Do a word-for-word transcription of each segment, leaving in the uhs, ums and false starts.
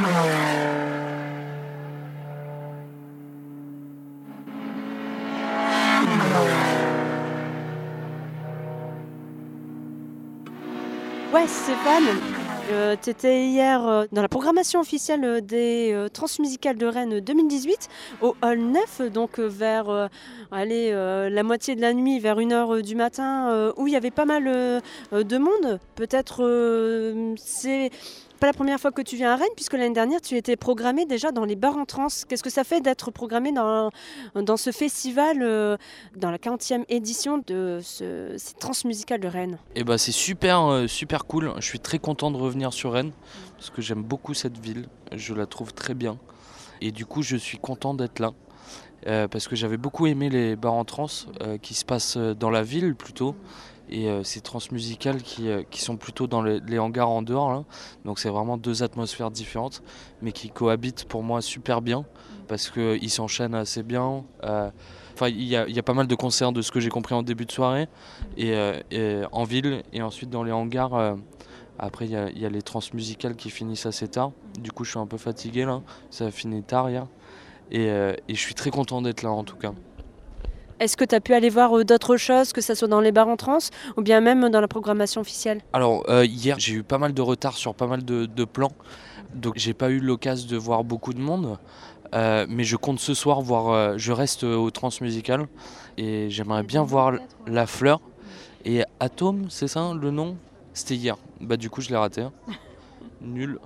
Ouais, Stéphane, euh, tu étais hier euh, dans la programmation officielle euh, des euh, Transmusicales de Rennes deux mille dix-huit au Hall neuf, donc euh, vers euh, allez, euh, la moitié de la nuit, vers une heure euh, du matin, euh, où il y avait pas mal euh, euh, de monde. Peut-être euh, c'est pas la première fois que tu viens à Rennes, puisque l'année dernière tu étais programmé déjà dans les bars en trance. Qu'est-ce que ça fait d'être programmé dans, dans ce festival, euh, dans la quarantième édition de ce, ces Transmusicales de Rennes? Et bah c'est super, euh, super cool. Je suis très content de revenir sur Rennes parce que j'aime beaucoup cette ville. Je la trouve très bien. Et du coup, je suis content d'être là euh, parce que j'avais beaucoup aimé les bars en trance euh, qui se passent dans la ville plutôt. Et euh, ces transmusicales qui, euh, qui sont plutôt dans les, les hangars en dehors là. Donc c'est vraiment deux atmosphères différentes mais qui cohabitent pour moi super bien parce qu'ils s'enchaînent assez bien. Euh, Enfin, il y, y a pas mal de concerts de ce que j'ai compris en début de soirée et, euh, et en ville et ensuite dans les hangars. Euh, après, il y, y a les transmusicales qui finissent assez tard. Du coup, je suis un peu fatigué là. Ça a fini tard hier et, euh, et je suis très content d'être là en tout cas. Est-ce que tu as pu aller voir euh, d'autres choses, que ce soit dans les bars en trance ou bien même dans la programmation officielle? Alors, euh, hier, j'ai eu pas mal de retard sur pas mal de, de plans. Donc, j'ai pas eu l'occasion de voir beaucoup de monde. Euh, mais je compte ce soir voir, euh, je reste au Transmusical et j'aimerais bien voir La Fleur et Atome, c'est ça le nom? C'était hier, bah du coup je l'ai raté, nul.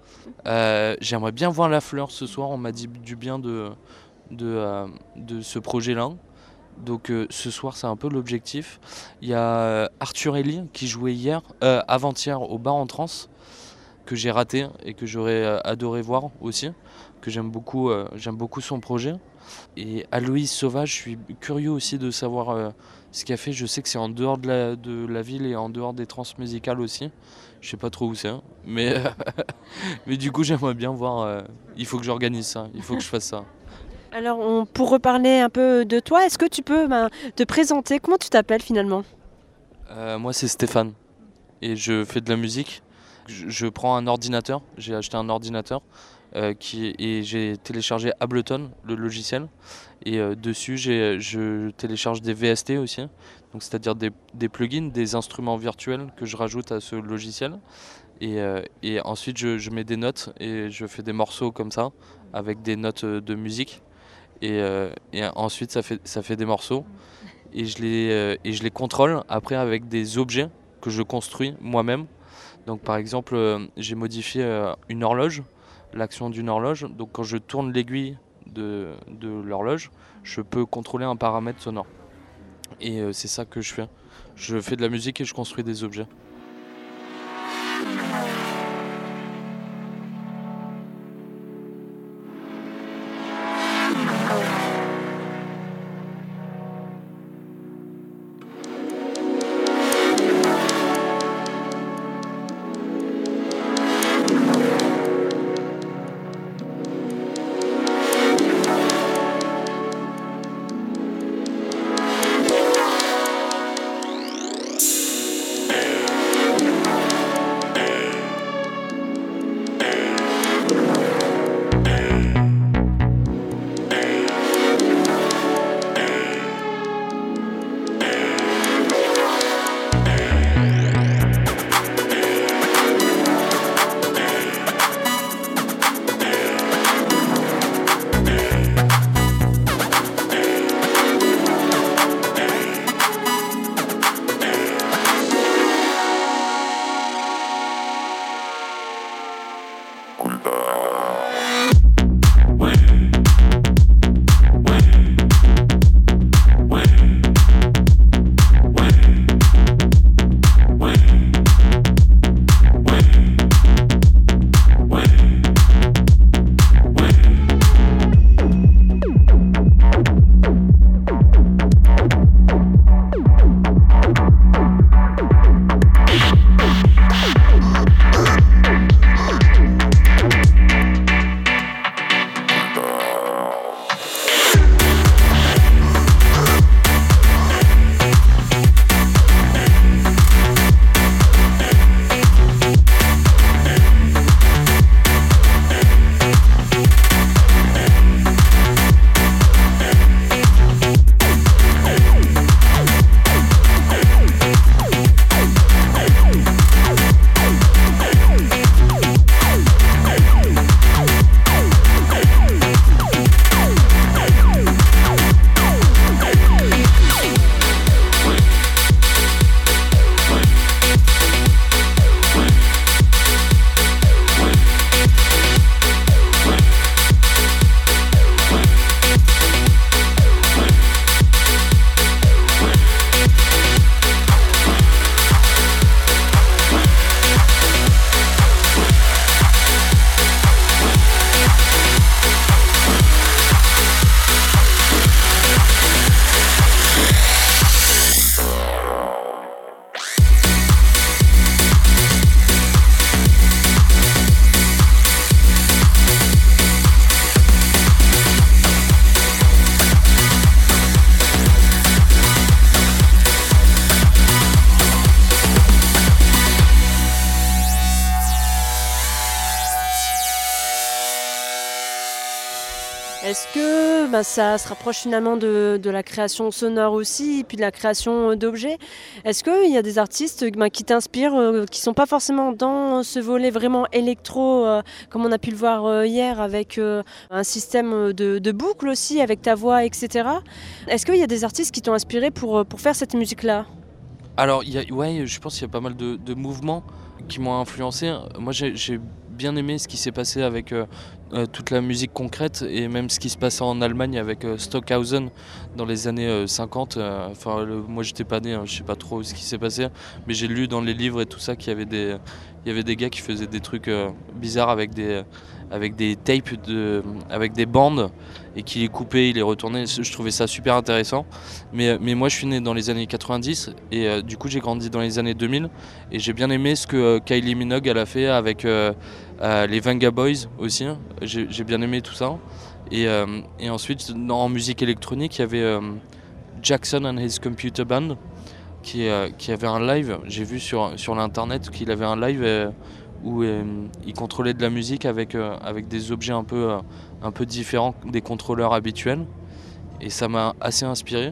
Euh, j'aimerais bien voir La Fleur ce soir, on m'a dit du bien de, de, euh, de ce projet-là. Donc euh, ce soir c'est un peu l'objectif. Il y a Arthur Ellie qui jouait hier, euh, avant-hier au bar en trance, que j'ai raté et que j'aurais adoré voir aussi, que j'aime beaucoup, euh, j'aime beaucoup son projet. Et Aloïs Sauvage, je suis curieux aussi de savoir euh, ce qu'il a fait. Je sais que c'est en dehors de la, de la ville et en dehors des transmusicales aussi. Je sais pas trop où c'est, hein, mais, mais du coup j'aimerais bien voir. Euh, il faut que j'organise ça, il faut que je fasse ça. Alors, on, pour reparler un peu de toi, est-ce que tu peux ben, te présenter? Comment tu t'appelles finalement? euh, Moi c'est Stéphane et je fais de la musique. Je, je prends un ordinateur, j'ai acheté un ordinateur euh, qui, et j'ai téléchargé Ableton, le logiciel. Et euh, dessus, j'ai, je télécharge des V S T aussi, donc c'est-à-dire des, des plugins, des instruments virtuels que je rajoute à ce logiciel. Et, euh, et ensuite, je, je mets des notes et je fais des morceaux comme ça, avec des notes de musique. Et, euh, et ensuite, ça fait, ça fait des morceaux. Et je, les, euh, et je les contrôle après avec des objets que je construis moi-même. Donc par exemple, euh, j'ai modifié euh, une horloge, l'action d'une horloge. Donc quand je tourne l'aiguille de, de l'horloge, je peux contrôler un paramètre sonore. Et euh, c'est ça que je fais. Je fais de la musique et je construis des objets. Est-ce que bah, ça se rapproche finalement de, de la création sonore aussi, et puis de la création d'objets? Est-ce qu'il y a des artistes bah, qui t'inspirent, euh, qui ne sont pas forcément dans ce volet vraiment électro, euh, comme on a pu le voir euh, hier, avec euh, un système de, de boucles aussi, avec ta voix, et cetera. Est-ce qu'il y a des artistes qui t'ont inspiré pour, pour faire cette musique-là? Alors, il y a, ouais, je pense qu'il y a pas mal de, de mouvements qui m'ont influencé. Moi, j'ai, j'ai bien aimé ce qui s'est passé avec euh, euh, toute la musique concrète et même ce qui se passait en Allemagne avec euh, Stockhausen dans les années euh, cinquante. Euh, enfin, le- moi, j'étais pas né, hein, je sais pas trop ce qui s'est passé, mais j'ai lu dans les livres et tout ça qu'il y avait des, il y avait des gars qui faisaient des trucs euh, bizarres avec des, avec des tapes, de, avec des bandes et qui les coupaient, ils les retournaient. Je trouvais ça super intéressant. Mais, mais moi, je suis né dans les années quatre-vingt-dix et euh, du coup, j'ai grandi dans les années deux mille et j'ai bien aimé ce que euh, Kylie Minogue elle a fait avec euh, euh, les Venga Boys aussi. J'ai, j'ai bien aimé tout ça. Et, euh, et ensuite, dans- en musique électronique, il y avait euh, Jackson and His Computer Band qui, euh, qui avait un live. J'ai vu sur, sur l'internet qu'il avait un live euh, où euh, il contrôlait de la musique avec, euh, avec des objets un peu, euh, un peu différents des contrôleurs habituels. Et ça m'a assez inspiré.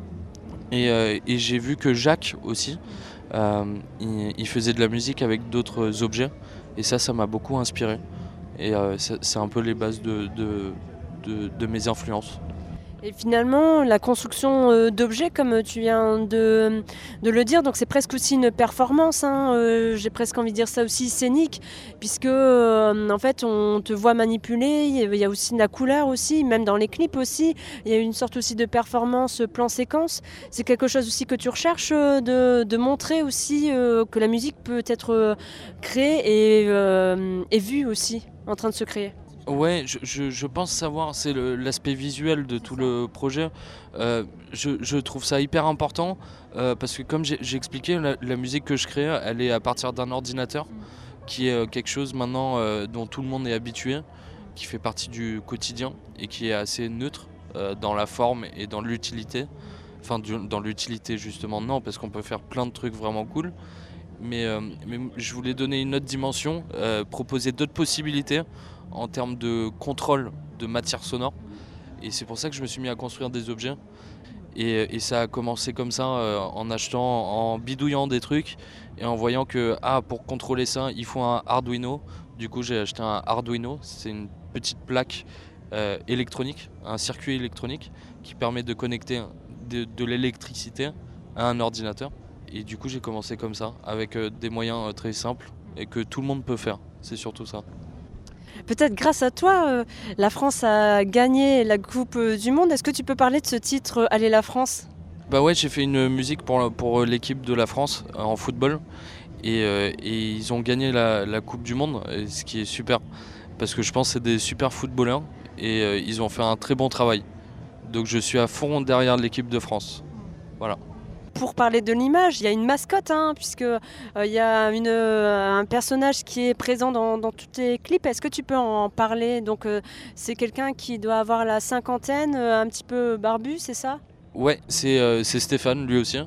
Et, euh, et j'ai vu que Jacques aussi, euh, il, il faisait de la musique avec d'autres objets. Et ça, ça m'a beaucoup inspiré. Et euh, c'est c'est un peu les bases de, de, de, de mes influences. Et finalement, la construction euh, d'objets, comme tu viens de, de le dire, donc c'est presque aussi une performance, hein, euh, j'ai presque envie de dire ça aussi scénique, puisque euh, en fait on te voit manipuler, il y a aussi de la couleur aussi, même dans les clips aussi, il y a une sorte aussi de performance plan-séquence. C'est quelque chose aussi que tu recherches euh, de, de montrer aussi euh, que la musique peut être euh, créée et, euh, et vue aussi, en train de se créer. Ouais, je, je, je pense savoir, c'est le- l'aspect visuel de tout le projet. Euh, je, je trouve ça hyper important euh, parce que comme j'ai j'ai expliqué, la, la musique que je crée, elle est à partir d'un ordinateur qui est euh, quelque chose maintenant euh, dont tout le monde est habitué, qui fait partie du quotidien et qui est assez neutre euh, dans la forme et dans l'utilité. Enfin, du- dans l'utilité justement, non, parce qu'on peut faire plein de trucs vraiment cool. Mais, euh, mais je voulais donner une autre dimension, euh, proposer d'autres possibilités en termes de contrôle de matière sonore. Et c'est pour ça que je me suis mis à construire des objets. Et, et ça a commencé comme ça, euh, en achetant, en bidouillant des trucs et en voyant que ah, pour contrôler ça, il faut un Arduino. Du coup, j'ai acheté un Arduino. C'est une petite plaque euh, électronique, un circuit électronique qui permet de connecter de, de l'électricité à un ordinateur. Et du coup, j'ai commencé comme ça, avec euh, des moyens euh, très simples et que tout le monde peut faire. C'est surtout ça. Peut-être grâce à toi, euh, la France a gagné la Coupe euh, du Monde. Est-ce que tu peux parler de ce titre euh, Allez la France? Bah ouais, j'ai fait une musique pour, pour l'équipe de la France euh, en football et, euh, et ils ont gagné la, la Coupe du Monde, et ce qui est super parce que je pense que c'est des super footballeurs et euh, ils ont fait un très bon travail. Donc je suis à fond derrière l'équipe de France. Voilà. Pour parler de l'image, il y a une mascotte, hein, puisque euh, il y a une, euh, un personnage qui est présent dans, dans tous tes clips. Est-ce que tu peux en parler? Donc euh, c'est quelqu'un qui doit avoir la cinquantaine, euh, un petit peu barbu, c'est ça? Ouais, c'est euh, c'est Stéphane lui aussi.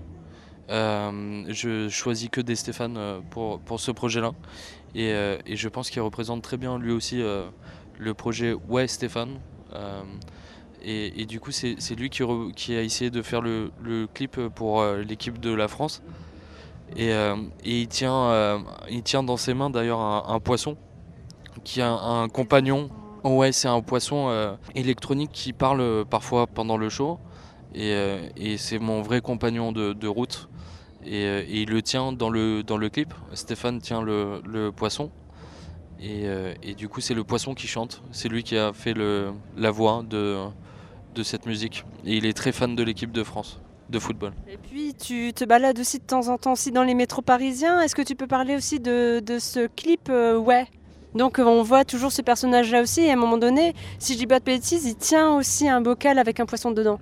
Euh, je choisis que des Stéphane euh, pour, pour ce projet-là. Et, euh, et je pense qu'il représente très bien lui aussi euh, le projet Ouais Stéphane. Euh, et, et du coup, c'est c'est lui qui, re- qui a essayé de faire le, le clip pour euh, l'équipe de la France. Et, euh, et il, tient, euh, il tient dans ses mains d'ailleurs un, un poisson qui a un, un compagnon. Ouais, c'est un poisson euh, électronique qui parle euh, parfois pendant le show. Et, euh, et c'est mon vrai compagnon de, de route. Et, euh, et il le tient dans le, dans le clip. Stéphane tient le, le poisson. Et, euh, et du coup, c'est le poisson qui chante. C'est lui qui a fait le, la voix de, de cette musique. Et il est très fan de l'équipe de France de football. Et puis tu te balades aussi de temps en temps aussi dans les métros parisiens. Est-ce que tu peux parler aussi de, de ce clip euh, Ouais. Donc euh, on voit toujours ce personnage-là aussi. Et à un moment donné, si je dis pas de bêtises, il tient aussi un bocal avec un poisson dedans.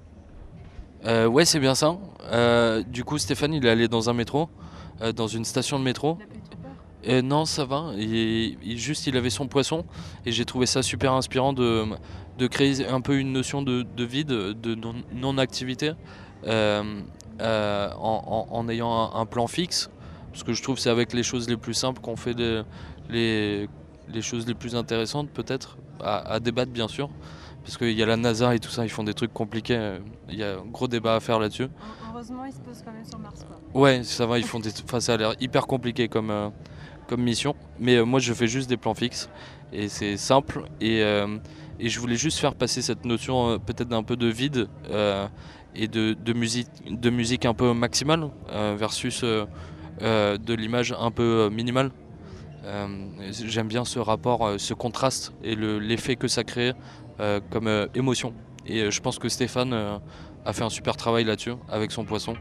Euh, ouais, c'est bien ça. Euh, du coup, Stéphane, il est allé dans un métro, euh, dans une station de métro. Euh, non, ça va. Il, il- juste, il avait son poisson et j'ai trouvé ça super inspirant de, de créer un peu une notion de, de vide, de non- non-activité, euh, euh, en, en- en ayant un, un plan fixe. Parce que je trouve que c'est avec les choses les plus simples qu'on fait les, les, les choses les plus intéressantes, peut-être, à, à débattre bien sûr. parce qu'il y a la NASA et tout ça, ils font des trucs compliqués. euh, Il y a un gros débat à faire là-dessus. Heureusement, ils se posent quand même sur Mars, quoi. Ouais, ça va, ils font des... enfin, ça a l'air hyper compliqué comme, euh, comme mission. Mais euh, moi, je fais juste des plans fixes et c'est simple. Et, euh, et je voulais juste faire passer cette notion euh, peut-être d'un peu de vide euh, et de, de, musique, de musique un peu maximale euh, versus euh, euh, de l'image un peu euh, minimale. Euh, J'aime bien ce rapport, euh, ce contraste et le- l'effet que ça crée euh, comme euh, émotion. Et euh, je pense que Stéphane euh, a fait un super travail là-dessus avec son poisson.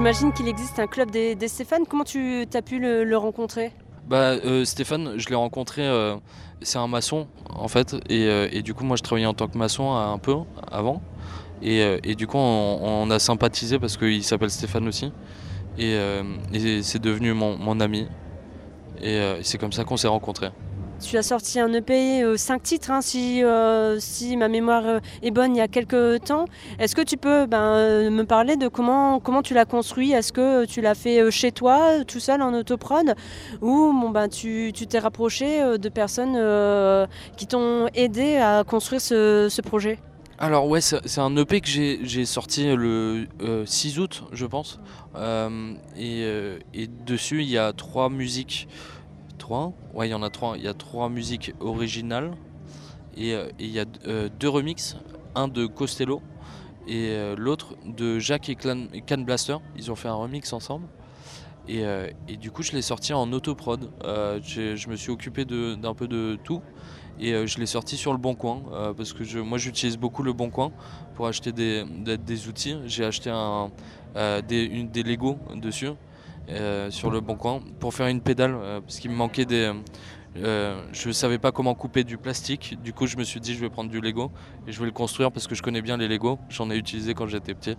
j'imagine qu'il existe un club des, des Stéphane. Comment tu as pu le, le rencontrer? Bah, euh, Stéphane, je l'ai rencontré, euh, c'est un maçon en fait, et, euh, et du coup moi je travaillais en tant que maçon euh, un peu avant, et, euh, et du coup on, on a sympathisé parce qu'il s'appelle Stéphane aussi, et, euh, et c'est devenu mon, mon ami, et euh, c'est comme ça qu'on s'est rencontrés. Tu as sorti un E P, euh, cinq titres, hein, si, euh, si ma mémoire euh, est bonne, il y a quelques temps. Est-ce que tu peux ben, euh, me parler de comment, comment tu l'as construit? Est-ce que tu l'as fait euh, chez toi, tout seul en autoprod, ou bon, ben, tu tu t'es rapproché euh, de personnes euh, qui t'ont aidé à construire ce, ce projet? Alors ouais, c'est c'est un E P que j'ai j'ai sorti le euh, six août, je pense. Euh, et, euh, et dessus, il y a trois musiques. Trois? Ouais, il y en a trois. Il y a trois musiques originales. Et euh, et il y a euh, deux remixes. Un de Costello et euh, l'autre de Jacques et Clan, et Can Blaster. Ils ont fait un remix ensemble. Et, euh, et du coup, je l'ai sorti en autoprod. Euh, j'ai- je me suis occupé de- d'un peu de tout. Et euh, je l'ai sorti sur le Bon Coin. Euh, parce que je, moi, j'utilise beaucoup le Bon Coin pour acheter des, des, des outils. J'ai acheté un, euh, des, une- des Lego dessus. Euh, sur le Bon Coin pour faire une pédale. Euh, parce qu'il me manquait des. Euh, je savais pas comment couper du plastique. Du coup, je me suis dit, je vais prendre du Lego. Et je vais le construire parce que je connais bien les Lego. J'en ai utilisé quand j'étais petit.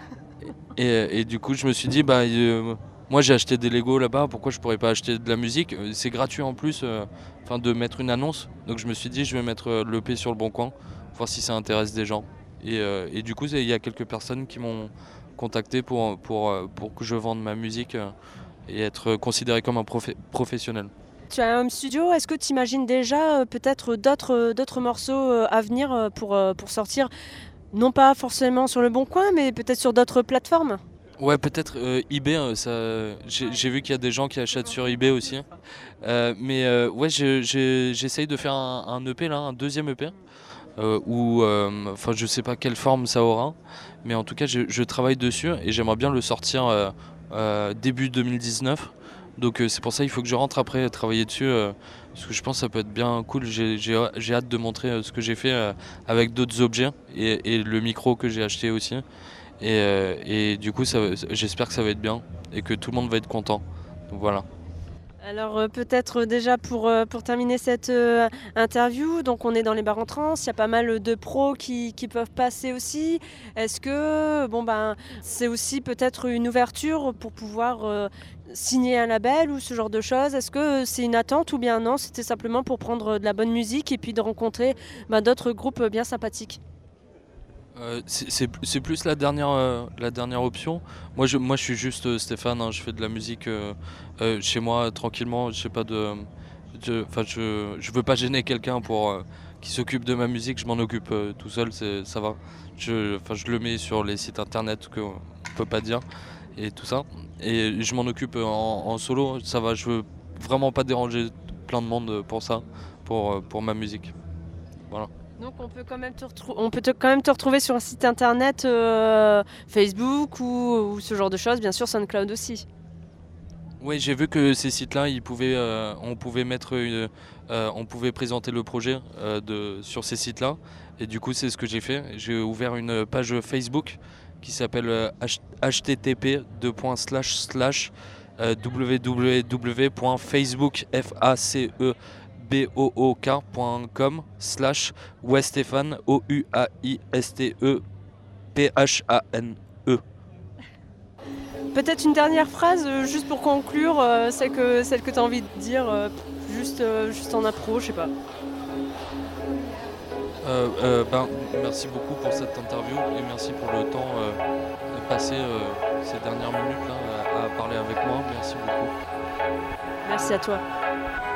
Et, et du coup, je me suis dit, bah, euh, moi j'ai acheté des Lego là-bas, pourquoi je pourrais pas acheter de la musique? Euh, C'est gratuit en plus, euh, enfin de mettre une annonce. Donc je me suis dit, je vais mettre euh, l'E P sur le Bon Coin, voir si ça intéresse des gens. Et, euh, et du coup, il y a quelques personnes qui m'ont contacté pour, pour, euh, pour que je vende ma musique euh, et être considéré comme un profé- professionnel. Tu as un home studio, est-ce que tu imagines déjà euh, peut-être d'autres euh, d'autres morceaux euh, à venir euh, pour, euh, pour sortir, non pas forcément sur le Bon Coin, mais peut-être sur d'autres plateformes? Ouais, peut-être euh, eBay, euh, ça, j'ai j'ai vu qu'il y a des gens qui achètent sur eBay aussi. Euh, mais euh, ouais, je- je- j'essaye de faire un, un E P là, un deuxième E P. Euh, ou euh, enfin je sais pas quelle forme ça aura, mais en tout cas je, je travaille dessus et j'aimerais bien le sortir euh, euh, début deux mille dix-neuf. Donc euh, c'est pour ça il faut que je rentre après travailler dessus euh, parce que je pense que ça peut être bien cool. J'ai j'ai- j'ai hâte de montrer euh, ce que j'ai fait euh, avec d'autres objets et, et le micro que j'ai acheté aussi. Et, euh, et du coup ça va- j'espère que ça va être bien et que tout le monde va être content. Donc voilà. Alors euh, peut-être déjà pour, euh, pour terminer cette euh, interview, donc on est dans les bars en trans, il y a pas mal de pros qui, qui peuvent passer aussi. Est-ce que bon ben c'est aussi peut-être une ouverture pour pouvoir euh, signer un label ou ce genre de choses? Est-ce que c'est une attente ou bien non, c'était simplement pour prendre de la bonne musique et puis de rencontrer ben, d'autres groupes bien sympathiques? Euh, c'est c'est- c'est plus la dernière, euh, la dernière option. Moi je, moi, je suis juste euh, Stéphane, hein, je fais de la musique euh, euh, chez moi tranquillement. Je sais pas de, de- enfin, je, je veux pas gêner quelqu'un pour euh, qui s'occupe de ma musique. Je m'en occupe euh, tout seul, c'est, ça va. Je, enfin, je le mets sur les sites internet qu'on peut pas dire et tout ça. Et je m'en occupe en, en solo, ça va. Je veux vraiment pas déranger plein de monde pour ça, pour, euh, pour ma musique. Voilà. Donc on peut quand même te, retrou- on peut te- quand même te retrouver sur un site internet, euh, Facebook ou, ou ce genre de choses, bien sûr SoundCloud aussi. Oui, j'ai vu que ces sites-là, ils pouvaient, euh, on pouvait mettre, une- euh, on pouvait présenter le projet euh, de, sur ces sites-là. Et du coup, c'est ce que j'ai fait. J'ai ouvert une page Facebook qui s'appelle euh, H- http deux points slash slash euh, www.facebook.com slash Westéphane O U A I S T E P H A N E. Peut-être une dernière phrase, euh, juste pour conclure, euh, celle que, celle que tu as envie de dire, euh, juste, euh, juste en appro, je sais pas. Euh, euh, ben, merci beaucoup pour cette interview et merci pour le temps euh, passé euh, ces dernières minutes là, à, à parler avec moi. Merci beaucoup. Merci à toi.